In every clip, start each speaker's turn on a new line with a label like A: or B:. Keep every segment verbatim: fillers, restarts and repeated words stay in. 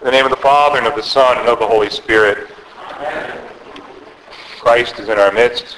A: In the name of the Father, and of the Son, and of the Holy Spirit. Amen. Christ is in our midst.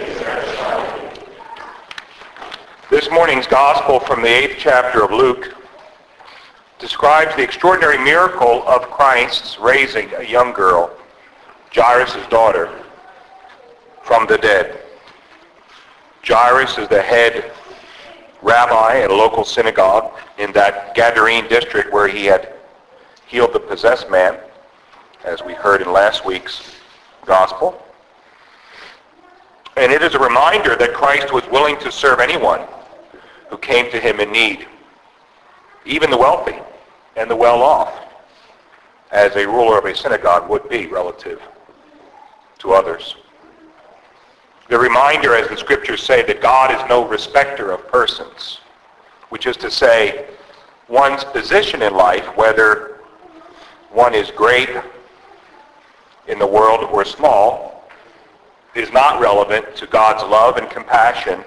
A: This morning's Gospel from the eighth chapter of Luke describes the extraordinary miracle of Christ's raising a young girl, Jairus' daughter, from the dead. Jairus is the head rabbi at a local synagogue in that Gadarene district where he had healed the possessed man, as we heard in last week's gospel. And it is a reminder that Christ was willing to serve anyone who came to him in need, even the wealthy and the well-off, as a ruler of a synagogue would be relative to others. The reminder, as the scriptures say, that God is no respecter of persons, which is to say, one's position in life, whether one is great in the world or small, is not relevant to God's love and compassion,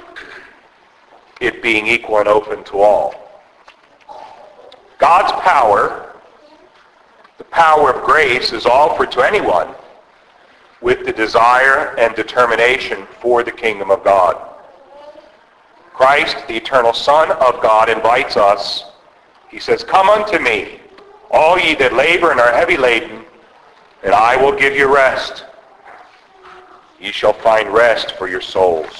A: it being equal and open to all. God's power, the power of grace, is offered to anyone with the desire and determination for the kingdom of God. Christ, the eternal Son of God, invites us. He says, "Come unto me, all ye that labor and are heavy laden, and I will give you rest. Ye shall find rest for your souls."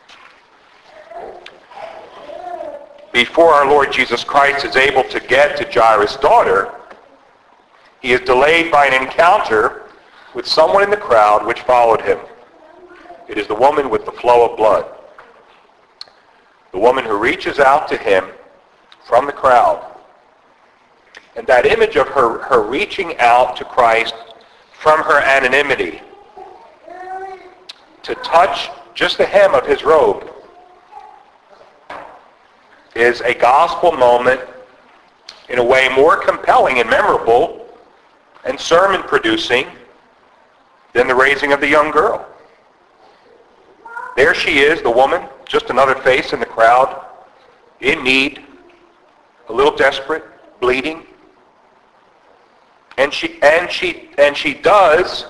A: Before our Lord Jesus Christ is able to get to Jairus' daughter, he is delayed by an encounter with someone in the crowd which followed him. It is the woman with the flow of blood. The woman who reaches out to him from the crowd. And that image of her, her reaching out to Christ from her anonymity to touch just the hem of his robe is a gospel moment in a way more compelling and memorable and sermon-producing than the raising of the young girl. There she is, the woman, just another face in the crowd, in need, a little desperate, bleeding. And she and she and she does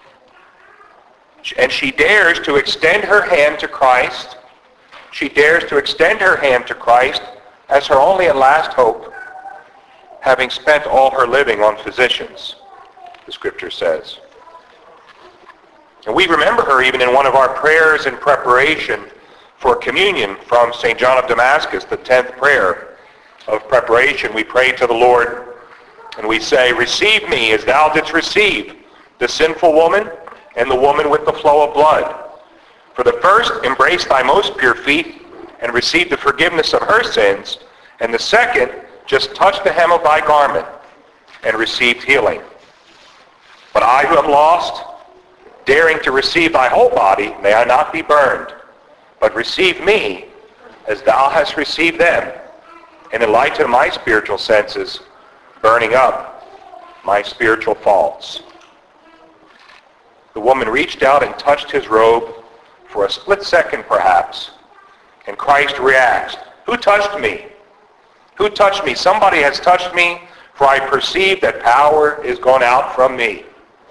A: and she dares to extend her hand to Christ. She dares to extend her hand to Christ as her only and last hope, having spent all her living on physicians, the scripture says. And we remember her even in one of our prayers in preparation for communion from Saint John of Damascus, the tenth prayer of preparation. We pray to the Lord and we say, "Receive me as thou didst receive the sinful woman and the woman with the flow of blood. For the first embraced thy most pure feet and received the forgiveness of her sins, and the second just touched the hem of thy garment and received healing. But I who have lost, daring to receive thy whole body, may I not be burned, but receive me as thou hast received them, and enlighten my spiritual senses, burning up my spiritual faults." The woman reached out and touched his robe for a split second perhaps, and Christ reacts, "Who touched me? Who touched me? Somebody has touched me, for I perceive that power is gone out from me."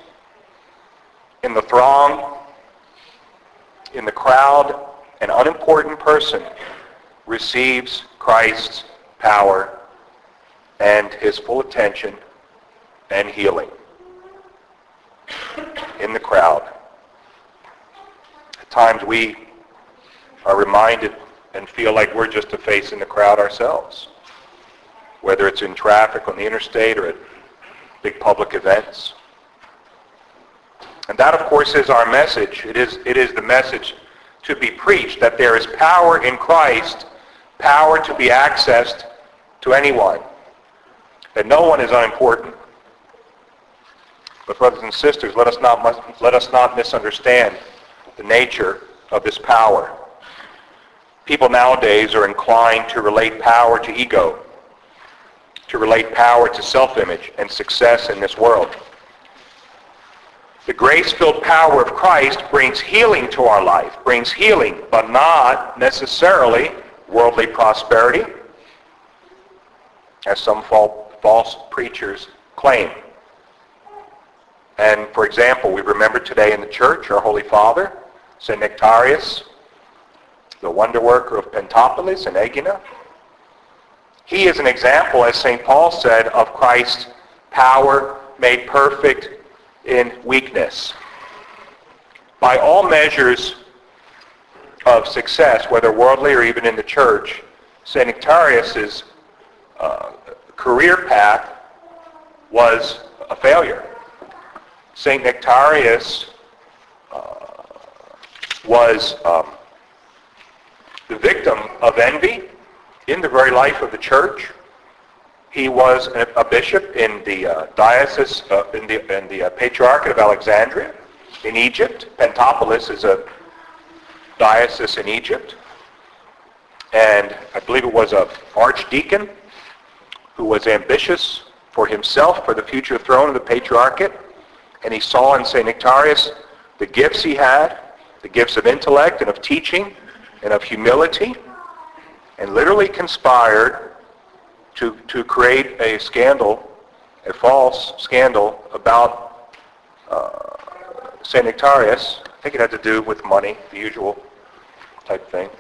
A: In the throng, in the crowd, an unimportant person receives Christ's power and his full attention and healing. In the crowd. At times we are reminded and feel like we're just a face in the crowd ourselves, whether it's in traffic on the interstate or at big public events. And that, of course, is our message. It is, it is the message to be preached, that there is power in Christ, power to be accessed to anyone, that no one is unimportant. But brothers and sisters, let us not, let us not misunderstand the nature of this power. People nowadays are inclined to relate power to ego, to relate power to self-image and success in this world. The grace-filled power of Christ brings healing to our life, brings healing, but not necessarily worldly prosperity, as some false preachers claim. And for example, we remember today in the church our Holy Father, Saint Nectarius, the wonder worker of Pentapolis and Aegina. He is an example, as Saint Paul said, of Christ's power made perfect in weakness. By all measures of success, whether worldly or even in the church, Saint Nectarius' uh, career path was a failure. Saint Nectarius uh, was um, the victim of envy in the very life of the church. He was a, a bishop in the uh, diocese, uh, in the, in the uh, Patriarchate of Alexandria in Egypt. Pentapolis is a diocese in Egypt. And I believe it was an archdeacon who was ambitious for himself, for the future throne of the Patriarchate. And he saw in Saint Nectarius the gifts he had, the gifts of intellect and of teaching and of humility, and literally conspired to, to create a scandal, a false scandal about uh, Saint Nectarius. I think it had to do with money, the usual type thing.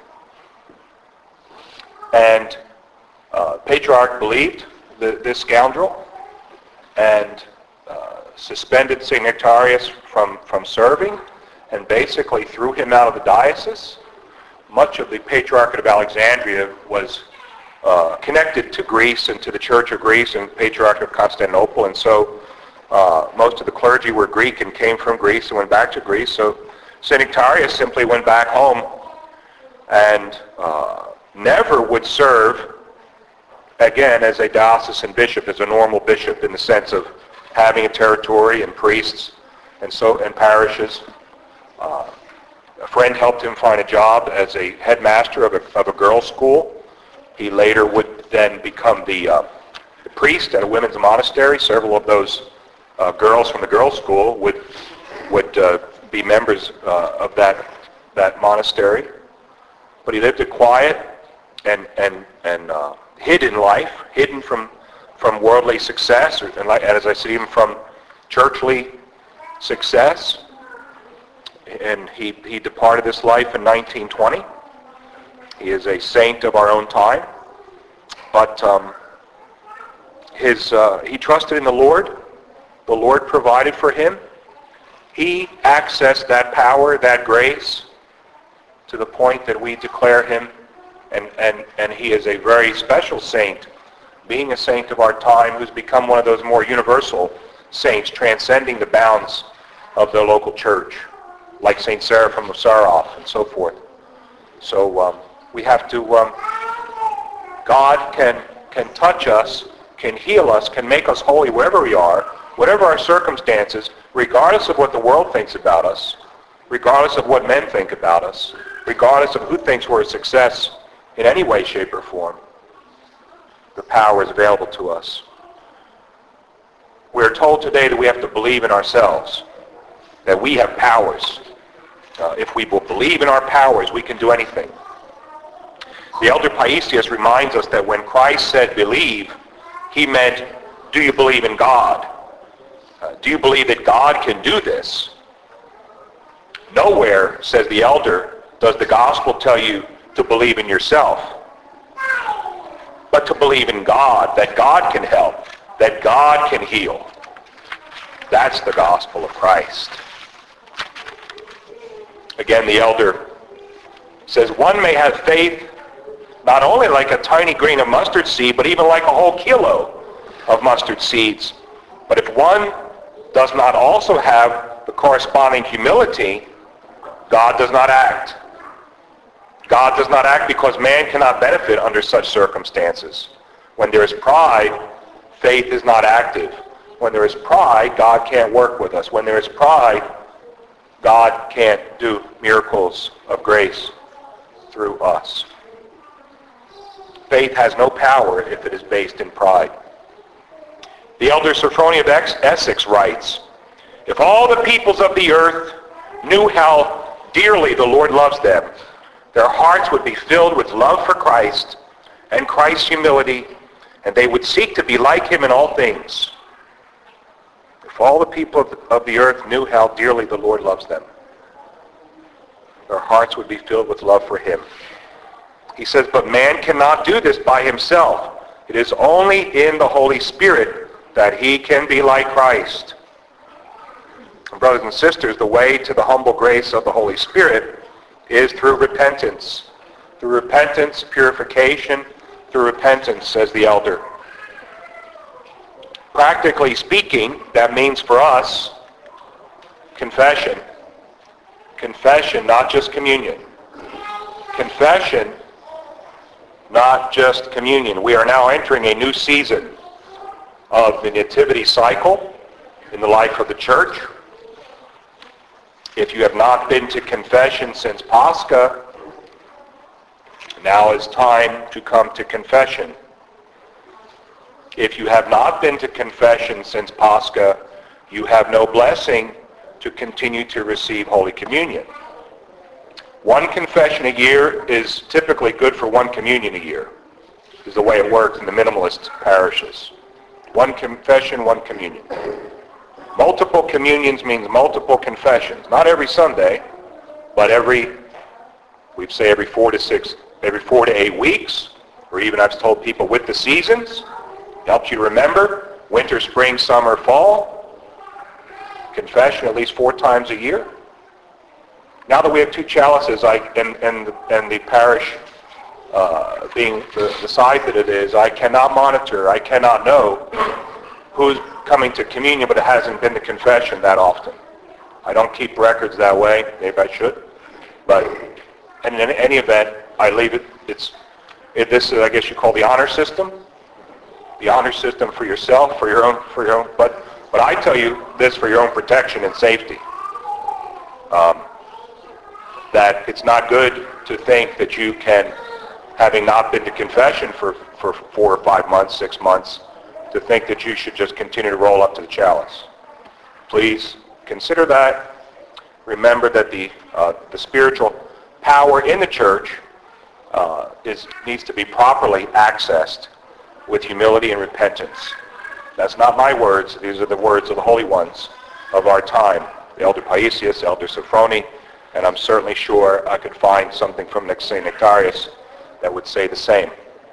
A: And uh, Patriarch believed the, this scoundrel and uh, suspended Saint Nectarius from, from serving and basically threw him out of the diocese. Much of the Patriarchate of Alexandria was uh, connected to Greece and to the Church of Greece and the Patriarchate of Constantinople, and so uh, most of the clergy were Greek and came from Greece and went back to Greece. So Saint Nectarius simply went back home and uh, never would serve again as a diocesan bishop, as a normal bishop, in the sense of having a territory and priests and so and parishes. Uh, a friend helped him find a job as a headmaster of a, of a girls' school. He later would then become the, uh, the priest at a women's monastery. Several of those uh, girls from the girls' school would would uh, be members uh, of that that monastery. But he lived a quiet and and and uh, hidden life, hidden from from worldly success, and, like, and as I said, even from churchly success. And he, he departed this life in nineteen twenty. He is a saint of our own time. But um, his uh, he trusted in the Lord. The Lord provided for him. He accessed that power, that grace, to the point that we declare him, and, and, and he is a very special saint, being a saint of our time who's become one of those more universal saints, transcending the bounds of the local church, like Saint Seraphim of Sarov and so forth. So um, we have to, um, God can, can touch us, can heal us, can make us holy wherever we are, whatever our circumstances, regardless of what the world thinks about us, regardless of what men think about us, regardless of who thinks we're a success in any way, shape, or form. The power is available to us. We're told today that we have to believe in ourselves, that we have powers. Uh, if we will believe in our powers, we can do anything. The elder Paisius reminds us that when Christ said believe, he meant, do you believe in God? Uh, do you believe that God can do this? Nowhere, says the elder, does the gospel tell you to believe in yourself, but to believe in God, that God can help, that God can heal. That's the gospel of Christ. Again, the elder says one may have faith not only like a tiny grain of mustard seed, but even like a whole kilo of mustard seeds. But if one does not also have the corresponding humility, God does not act. God does not act because man cannot benefit under such circumstances. When there is pride, faith is not active. When there is pride, God can't work with us. When there is pride, God can't do miracles of grace through us. Faith has no power if it is based in pride. The elder Sophrony of Essex writes, if all the peoples of the earth knew how dearly the Lord loves them, their hearts would be filled with love for Christ and Christ's humility, and they would seek to be like him in all things. If all the people of the, of the earth knew how dearly the Lord loves them, their hearts would be filled with love for him. He says, but man cannot do this by himself. It is only in the Holy Spirit that he can be like Christ. Brothers and sisters, the way to the humble grace of the Holy Spirit is through repentance. Through repentance, purification, through repentance, says the elder. Practically speaking, that means for us, confession. Confession, not just communion. Confession, not just communion. We are now entering a new season of the nativity cycle in the life of the church. If you have not been to confession since Pascha, now is time to come to confession. If you have not been to confession since Pascha, you have no blessing to continue to receive Holy Communion. One confession a year is typically good for one communion a year. This is the way it works in the minimalist parishes. One confession, one communion. Multiple communions means multiple confessions. Not every Sunday, but every, we'd say every four to six, every four to eight weeks, or even I've told people with the seasons. Helps you to remember winter, spring, summer, fall. Confession at least four times a year. Now that we have two chalices, I, and, and, and the parish uh, being the, the size that it is, I cannot monitor, I cannot know who's coming to communion, but it hasn't been to confession that often. I don't keep records that way. Maybe I should. But in any event, I leave it. It's it, this is, I guess you call the honor system. The honor system for yourself, for your own, for your own. But but I tell you this for your own protection and safety. Um, that it's not good to think that you can, having not been to confession for, for four or five months, six months, to think that you should just continue to roll up to the chalice. Please consider that. Remember that the uh, the spiritual power in the church uh, is needs to be properly accessed with humility and repentance. That's not my words. These are the words of the holy ones of our time. The Elder Paisius, Elder Sophrony, and I'm certainly sure I could find something from Saint Nectarius that would say the same.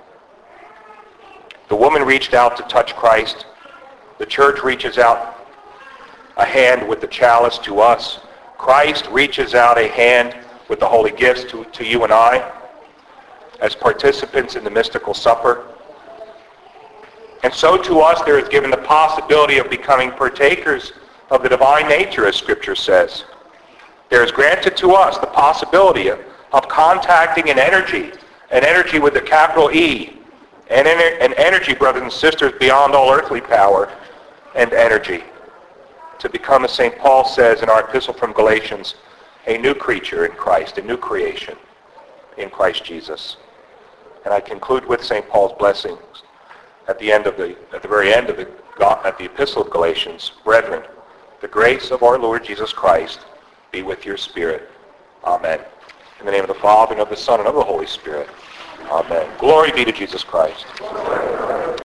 A: The woman reached out to touch Christ. The church reaches out a hand with the chalice to us. Christ reaches out a hand with the holy gifts to, to you and I as participants in the mystical supper. And so to us there is given the possibility of becoming partakers of the divine nature, as Scripture says. There is granted to us the possibility of, of contacting an energy, an energy with a capital E, an, ener- an energy, brothers and sisters, beyond all earthly power and energy, to become, as Saint Paul says in our epistle from Galatians, a new creature in Christ, a new creation in Christ Jesus. And I conclude with Saint Paul's blessings at the end of the, at the very end of the, at the epistle of Galatians. Brethren, the grace of our Lord Jesus Christ be with your spirit. Amen. In the name of the Father, and of the Son, and of the Holy Spirit. Amen. Glory be to Jesus Christ.